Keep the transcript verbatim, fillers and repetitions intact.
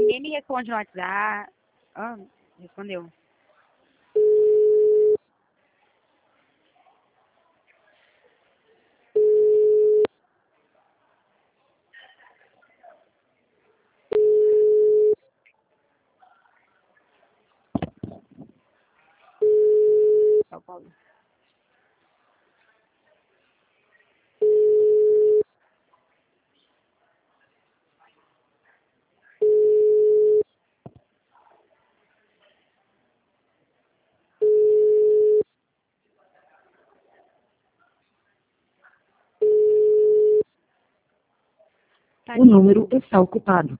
Ninguém me responde no WhatsApp. Ah, respondeu. São Paulo. O número está ocupado.